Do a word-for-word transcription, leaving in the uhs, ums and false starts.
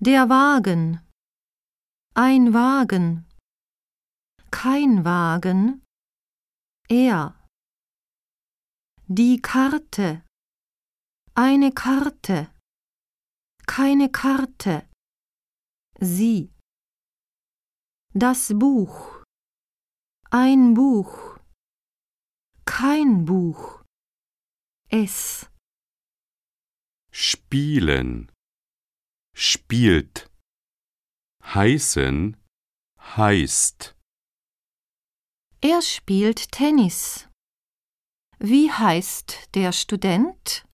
Der Wagen. Ein Wagen. Kein Wagen. Er. Die Karte. Eine Karte. Keine Karte. Sie. Das Buch. Ein Buch. Kein Buch. Es. Spielen, spielt, heißen, heißt. Er spielt Tennis. Wie heißt der Student?